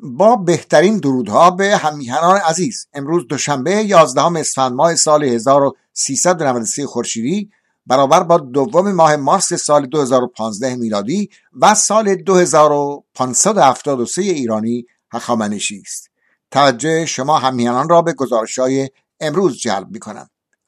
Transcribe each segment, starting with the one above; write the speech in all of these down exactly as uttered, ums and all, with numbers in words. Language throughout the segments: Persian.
با بهترین درودها به هم‌میهنان عزیز، امروز دوشنبه یازدهم اسفند ماه سال هزار و سیصد و نود و سه خورشیدی برابر با دوم ماه مارس سال دو هزار و پانزده میلادی و سال دو هزار و پانصد و هفتاد و سه ایرانی هخامنشی است. توجه شما هم‌میهنان را به گزارش‌های امروز جلب می‌کنم.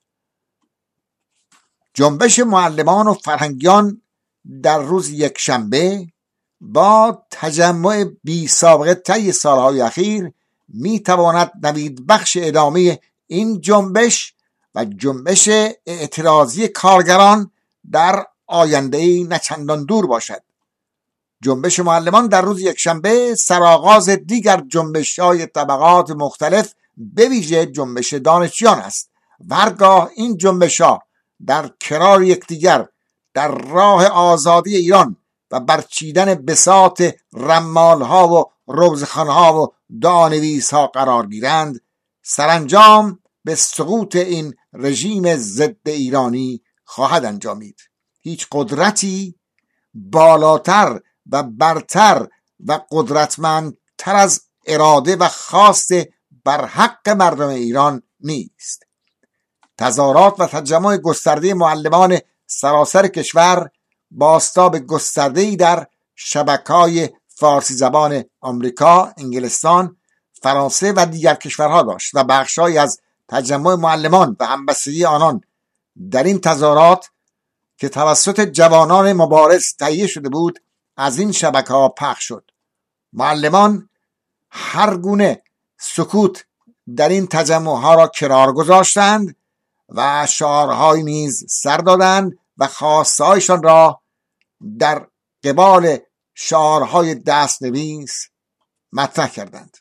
جنبش معلمان و فرهنگیان در روز یکشنبه با تجمع بی سابقه طی سالهای اخیر می تواند نوید بخش ادامه این جنبش و جنبش اعتراضی کارگران در آینده نچندان دور باشد. جنبش معلمان در روز یکشنبه سرآغاز دیگر جنبش‌های طبقات مختلف به ویژه جنبش دانشجویان است. هرگاه این جنبش‌ها در کنار یکدیگر در راه آزادی ایران و برچیدن بساط رمالها و روزخوان‌ها و دعانویس‌ها قرار گیرند، سرانجام به سقوط این رژیم ضد ایرانی خواهد انجامید. هیچ قدرتی بالاتر و برتر و قدرتمندتر از اراده و خواست بر حق مردم ایران نیست. تظاهرات و تجمع گسترده معلمان سراسر کشور بازتاب گسترده‌ای در شبکه‌های فارسی زبان آمریکا، انگلستان، فرانسه و دیگر کشورها داشت و بخش‌هایی از تجمع معلمان و همبستگی آنان در این تظاهرات که توسط جوانان مبارز تهیه شده بود از این شبکه‌ها پخش شد. معلمان هر گونه سکوت در این تجمع‌ها را کنار گذاشتند و شعارهایی نیز سر دادند و خواسته‌هایشان را در قبال شعارهای دستنویس مطرح کردند.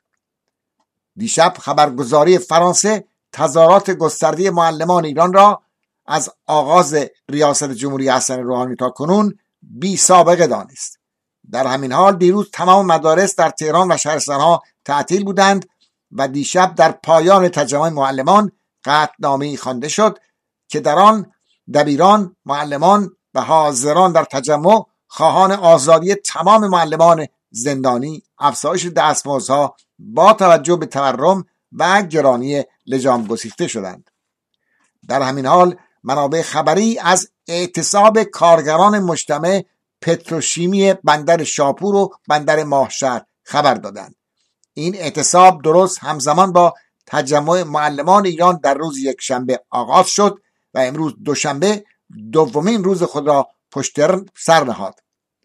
دیشب خبرگزاری فرانسه تظاهرات گسترده معلمان ایران را از آغاز ریاست جمهوری حسن روحانی تا کنون بی سابقه دانست. در همین حال دیروز تمام مدارس در تهران و شهرستانها تعطیل بودند و دیشب در پایان تجمع معلمان قطعنامه‌ای خوانده شد که در آن دبیران، معلمان و حاضران در تجمع خواهان آزادی تمام معلمان زندانی، افزایش دستمزدها با توجه به تورم و گرانی لجام گسیخته شدند. در همین حال منابع خبری از اعتصاب کارگران مجتمع پتروشیمی بندر شاپور و بندر ماهشهر خبر دادند. این اعتصاب درست همزمان با تجمع معلمان ایران در روز یکشنبه آغاز شد و امروز دوشنبه دومین روز خود را پشت سر نهاد.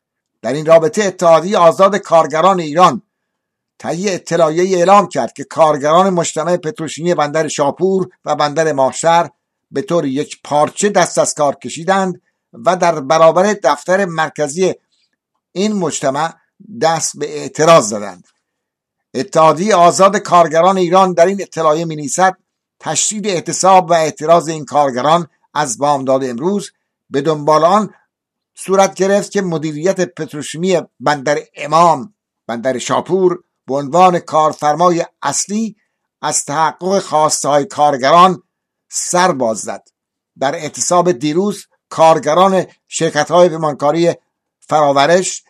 در این رابطه اتحادیه آزاد کارگران ایران تهیه اطلاعیه‌ای اعلام کرد که کارگران مجتمع پتروشیمی بندر شاپور و بندر ماهشهر به طور یک پارچه دست از کار کشیدند و در برابر دفتر مرکزی این مجتمع دست به اعتراض زدند. اتحادیه آزاد کارگران ایران در این اطلاعیه می‌نویسد تشدید اعتصاب و اعتراض این کارگران از بامداد امروز به دنبال آن صورت گرفت که مدیریت پتروشیمی بندر امام بندر شاپور به عنوان کارفرمای اصلی از تحقق خواسته‌های کارگران سر باز زد. در اعتصاب دیروز کارگران شرکت‌های پیمانکاری فراورش،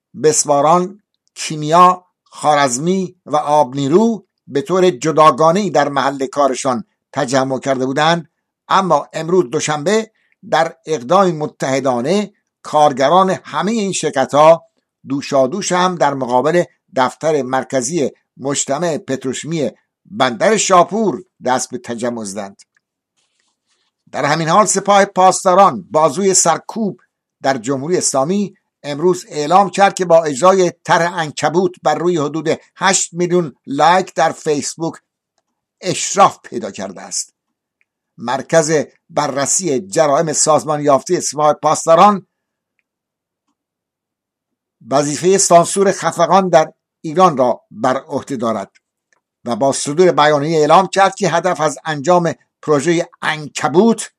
بسواران، کیمیا، خوارزمی و آب نیرو به طور جداگانه‌ای در محل کارشان تجمع کرده بودند، اما امروز دوشنبه در اقدام متحدانه کارگران همه این شرکت‌ها دوشادوش هم در مقابل دفتر مرکزی مجتمع پتروشیمی بندر شاپور دست به تجمع زدند. در همین حال سپاه پاسداران بازوی سرکوب در جمهوری اسلامی امروز اعلام کرد که با اجرای طرح عنکبوت بر روی حدود هشت میلیون لایک در فیسبوک اشراف پیدا کرده است. مرکز بررسی جرائم سازمان یافته سپاه پاسداران وظیفه سانسور خفقان در ایران را بر عهده دارد و با صدور بیانیه اعلام کرد که هدف از انجام پروژه عنکبوت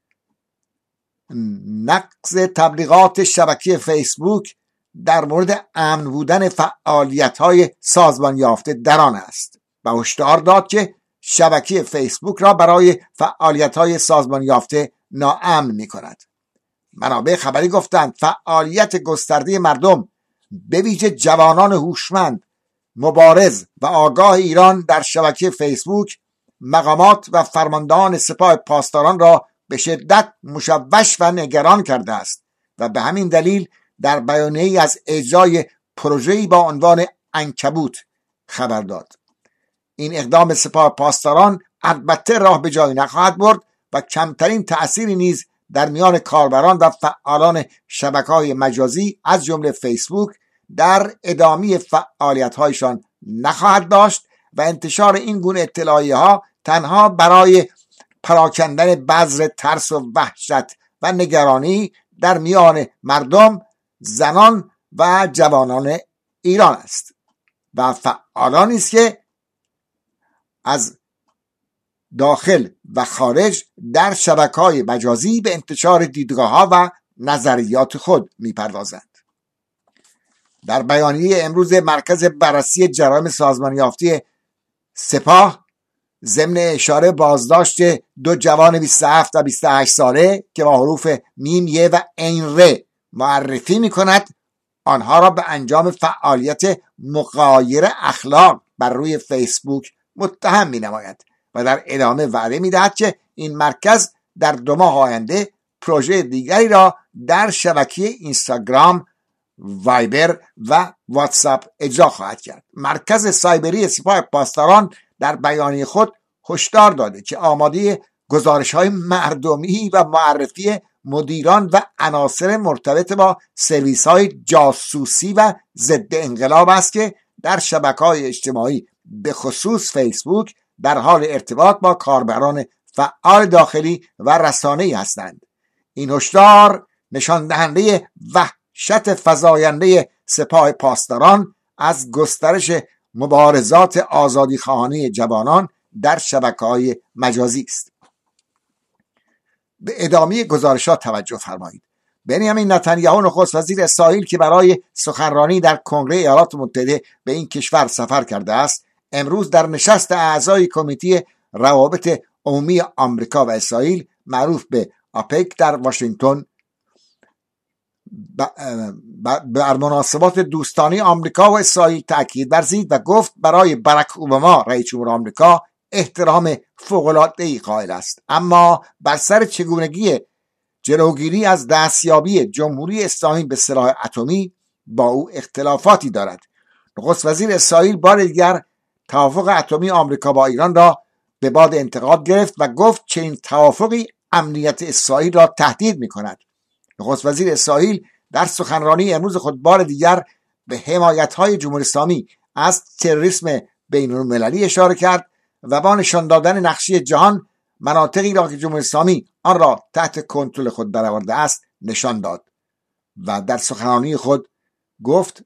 نقض تبلیغات شبکه فیسبوک در مورد امن بودن فعالیت‌های سازمان یافته در آن است و هشدار داد که شبکه فیسبوک را برای فعالیت‌های سازمان یافته ناامن می‌کند. منابع خبری گفتند فعالیت گسترده مردم به ویژه جوانان هوشمند مبارز و آگاه ایران در شبکه فیسبوک مقامات و فرماندهان سپاه پاسداران را به شدت مشوش و نگران کرده است و به همین دلیل در بیانیه‌ای از اجرای پروژه‌ای با عنوان عنکبوت خبر داد. این اقدام سپاه پاسداران البته راه به جایی نخواهد برد و کمترین تأثیری نیز در میان کاربران و فعالان شبکه‌های مجازی از جمله فیسبوک در ادامه فعالیت‌هایشان نخواهد داشت و انتشار این گونه اطلاعیه‌ها تنها برای پراکندن بذر ترس و وحشت و نگرانی در میان مردم، زنان و جوانان ایران است و فعالانی است که از داخل و خارج در شبکه‌های مجازی به انتشار دیدگاه‌ها و نظریات خود می‌پردازند. در بیانیه امروز مرکز بررسی جرایم سازمان یافته سپاه ضمن اشاره بازداشت دو جوان بیست و هفت و بیست و هشت ساله که با حروف میم یه و عین ر معرفی می‌کند، آنها را به انجام فعالیت مغایر اخلاق بر روی فیسبوک متهم می‌نماید و در ادامه وعده می‌دهد که این مرکز در دو ماه آینده پروژه دیگری را در شبکه اینستاگرام، وایبر و واتساپ اجرا خواهد کرد. مرکز سایبری سپاه پاسداران در بیانیه خود هشدار داده که آماده گزارش‌های مردمی و معرفی مدیران و عناصر مرتبط با سرویس‌های جاسوسی و ضد انقلاب است که در شبکه‌های اجتماعی به خصوص فیسبوک در حال ارتباط با کاربران فعال داخلی و رسانه‌ای هستند. این هشدار نشان دهنده وحشت فزاینده سپاه پاسداران از گسترش مبارزات آزادیخواهانه جوانان در شبکه‌های مجازی است. به ادامه گزارشات توجه فرمایید. بنیامین نتانیاهو نخست وزیر اسرائیل که برای سخنرانی در کنگره ایالات متحده به این کشور سفر کرده است، امروز در نشست اعضای کمیته روابط عمومی آمریکا و اسرائیل معروف به آپک در واشنگتن بر مناسبات دوستانه آمریکا و اسرائیل تاکید ورزید و گفت برای باراک اوباما رئیس جمهور آمریکا احترام فوق‌العاده‌ای قائل است، اما بر سر چگونگی جلوگیری از دستیابی جمهوری اسلامی به سلاح اتمی با او اختلافاتی دارد. نخست وزیر اسرائیل بار دیگر توافق اتمی آمریکا با ایران را به باد انتقاد گرفت و گفت چنین توافقی امنیت اسرائیل را تهدید می‌کند. نخست وزیر اسرائیل در سخنرانی امروز خود بار دیگر به حمایت‌های جمهوری اسلامی از تروریسم بین‌المللی اشاره کرد و با نشان دادن نقشه جهان مناطقی را که جمهوری اسلامی آن را تحت کنترل خود درآورده است نشان داد و در سخنرانی خود گفت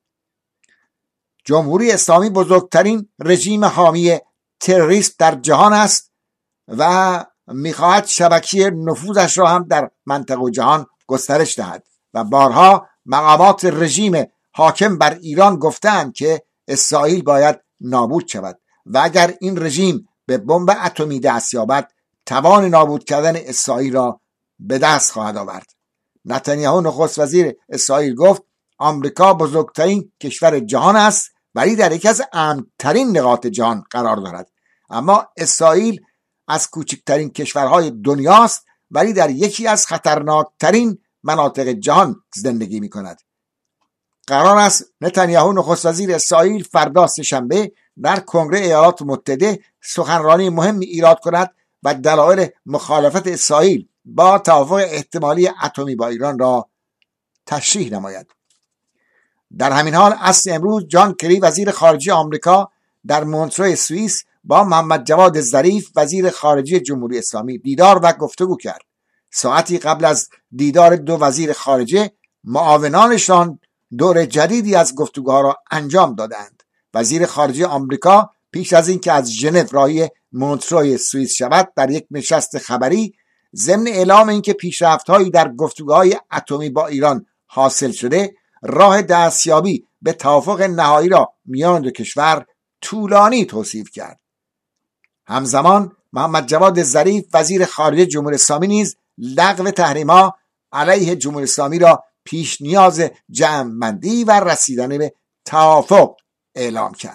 جمهوری اسلامی بزرگترین رژیم حامی تروریسم در جهان است و می‌خواهد شبکه نفوذش را هم در منطقه و جهان گسترش دهد و بارها مقامات رژیم حاکم بر ایران گفتند که اسرائیل باید نابود شود و اگر این رژیم به بمب اتمی دست یابد توان نابود کردن اسرائیل را به دست خواهد آورد. نتانیاهو نخست وزیر اسرائیل گفت آمریکا بزرگترین کشور جهان است ولی در یکی از امن‌ترین نقاط جهان قرار دارد، اما اسرائیل از کوچکترین کشورهای دنیاست ولی در یکی از خطرناکترین مناطق جهان زندگی می کند. قرار است نتانیاهو نخست وزیر اسرائیل فردا سه‌شنبه در کنگره ایالات متحده سخنرانی مهمی ایراد کند و دلایل مخالفت اسرائیل با توافق احتمالی اتمی با ایران را تشریح نماید. در همین حال عصر امروز جان کری وزیر خارجه آمریکا در مونترو سوئیس با محمد جواد ظریف وزیر خارجه جمهوری اسلامی دیدار و گفتگو کرد. ساعتی قبل از دیدار دو وزیر خارجه معاونانشان دور جدیدی از گفتگوها را انجام دادند. وزیر خارجه آمریکا پیش از اینکه از ژنو راهی مونترو سوئیس شود در یک نشست خبری ضمن اعلام اینکه پیشرفت‌هایی در گفتگوهای اتمی با ایران حاصل شده راه دستیابی به توافق نهایی را میان دو کشور طولانی توصیف کرد. همزمان محمد جواد ظریف وزیر خارجه جمهوری اسلامی نیز لغو تحریم‌ها علیه جمهوری اسلامی را پیش نیاز جمع‌بندی و رسیدن به توافق اعلام کرد.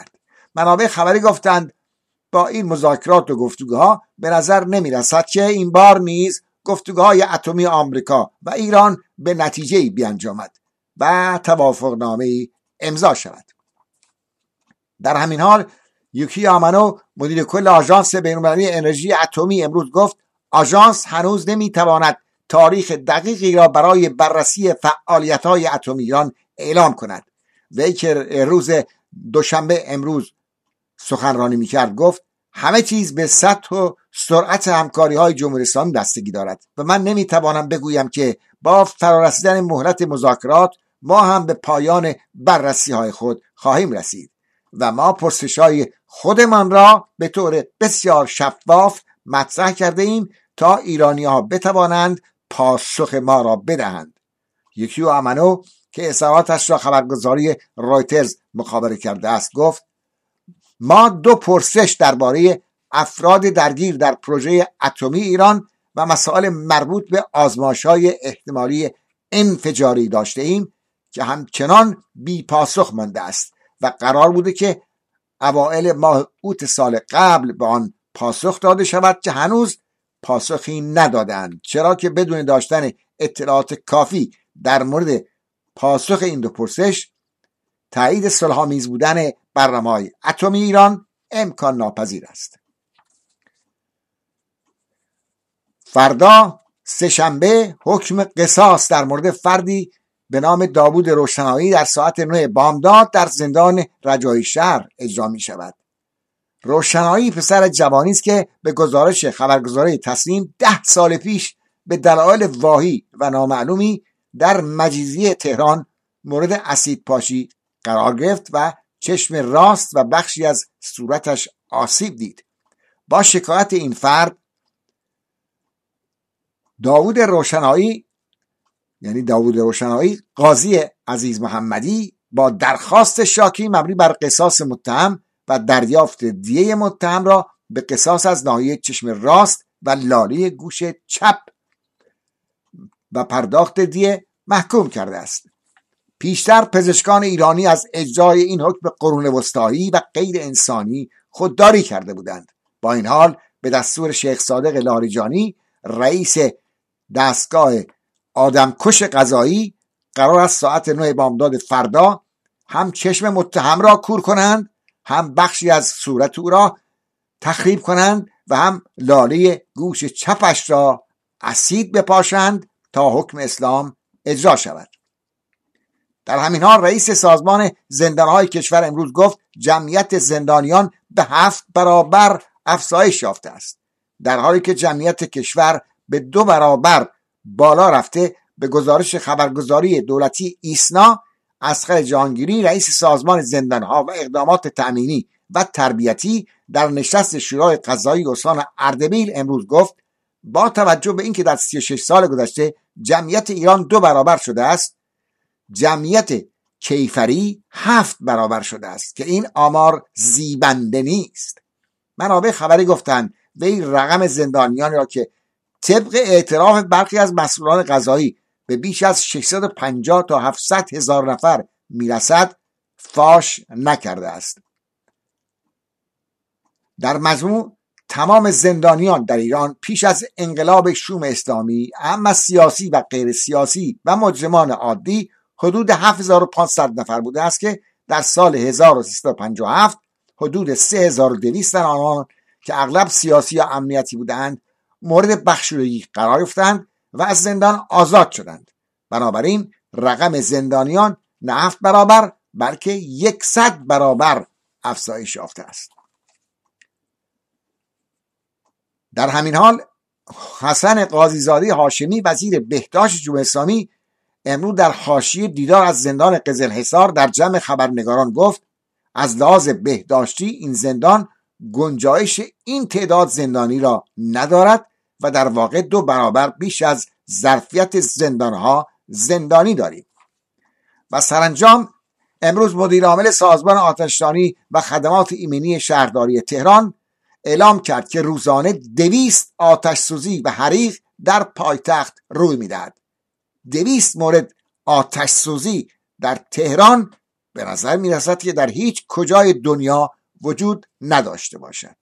منابع خبری گفتند با این مذاکرات و گفتگوها به نظر نمی رسد که این بار نیز گفتگوهای اتمی آمریکا و ایران به نتیجه‌ای بیانجامد و توافقنامه‌ای امضا شود. در همین حال یوکی آمانو مدیر کل آژانس بین‌المللی انرژی اتمی امروز گفت آژانس هنوز نمیتواند تاریخ دقیقی را برای بررسی فعالیت‌های اتمی ایران اعلام کند. وی که روز دوشنبه امروز سخنرانی میکرد گفت همه چیز به سطح و سرعت همکاری‌های جمهوری اسلامی بستگی دارد و من نمیتوانم بگویم که با فرارسیدن مهلت مذاکرات ما هم به پایان بررسی‌های خود خواهیم رسید و ما پرسش‌های خودمان را به طور بسیار شفاف مطرح کرده ایم تا ایرانی‌ها بتوانند پاسخ ما را بدهند. یوکیو آمانو که اظهاراتش را خبرگزاری رایترز مخابره کرده است گفت ما دو پرسش درباره افراد درگیر در پروژه اتمی ایران و مسائل مربوط به آزمایش‌های احتمالی انفجاری داشته ایم که همچنان بی پاسخ مانده است و قرار بوده که اوایل ماه اوت سال قبل به آن پاسخ داده شود که هنوز پاسخی ندادند، چرا که بدون داشتن اطلاعات کافی در مورد پاسخ این دو پرسش تایید صلح‌آمیز بودن برنامه‌های اتمی ایران امکان ناپذیر است. فردا سه‌شنبه حکم قصاص در مورد فردی به نام داوود روشنایی در ساعت نه بامداد در زندان رجایی شهر اجرا می شود. روشنایی پسر جوانی است که به گزارش خبرگزاری تصنیم ده سال پیش به دلایل واهی و نامعلومی در مجیزی تهران مورد اسید پاشی قرار گرفت و چشم راست و بخشی از صورتش آسیب دید. با شکایت این فرد داوود روشنایی یعنی داوود روشنایی قاضی عزیز محمدی با درخواست شاکی مبنی بر قصاص متهم و دریافت دیه متهم را به قصاص از ناحیه چشم راست و لاله گوش چپ و پرداخت دیه محکوم کرده است. پیشتر پزشکان ایرانی از اجرای این حکم قرون وسطایی و غیر انسانی خودداری کرده بودند. با این حال به دستور شیخ صادق لاریجانی رئیس دستگاه آدمکش قضایی قرار است ساعت نه بامداد فردا هم چشم متهم را کور کنند، هم بخشی از صورت او را تخریب کنند و هم لاله گوش چپش را اسید بپاشند تا حکم اسلام اجرا شود. در همین حال رئیس سازمان زندانهای کشور امروز گفت جمعیت زندانیان به هفت برابر افزایش یافته است، در حالی که جمعیت کشور به دو برابر بالا رفته. به گزارش خبرگزاری دولتی ایسنا، اصغر جهانگیری رئیس سازمان زندانها و اقدامات تأمینی و تربیتی در نشست شورای قضایی استان اردبیل امروز گفت با توجه به اینکه در سی و شش سال گذشته جمعیت ایران دو برابر شده است، جمعیت کیفری هفت برابر شده است که این آمار زیبنده نیست. منابع خبری گفتند وی رقم زندانیان را که طبق اعتراف برخی از مسئولان قضایی به بیش از ششصد و پنجاه تا هفتصد هزار نفر میرسد فاش نکرده است. در مجموع تمام زندانیان در ایران پیش از انقلاب شوم اسلامی، اما سیاسی و غیر سیاسی و مجرمان عادی، حدود هفت هزار و پانصد نفر بوده است که در سال هزار و سیصد و پنجاه و هفت حدود سه هزار و دویست در آنان که اغلب سیاسی یا امنیتی بودند مورد بخشودگی قرار گرفتند و از زندان آزاد شدند. بنابراین رقم زندانیان نه هفت برابر بلکه یکصد برابر افزایش یافته است. در همین حال حسن قاضیزاده هاشمی وزیر بهداشت جمهوری اسلامی امروز در حاشیه دیدار از زندان قزلحصار در جمع خبرنگاران گفت از لحاظ بهداشتی این زندان گنجایش این تعداد زندانی را ندارد و در واقع دو برابر بیش از ظرفیت زندانها زندانی داریم. و سرانجام امروز مدیر عامل سازمان آتشدانی و خدمات ایمنی شهرداری تهران اعلام کرد که روزانه دویست آتش سوزی و حریق در پایتخت روی میدهد. دویست مورد آتش سوزی در تهران به نظر می رسد که در هیچ کجای دنیا وجود نداشته باشد.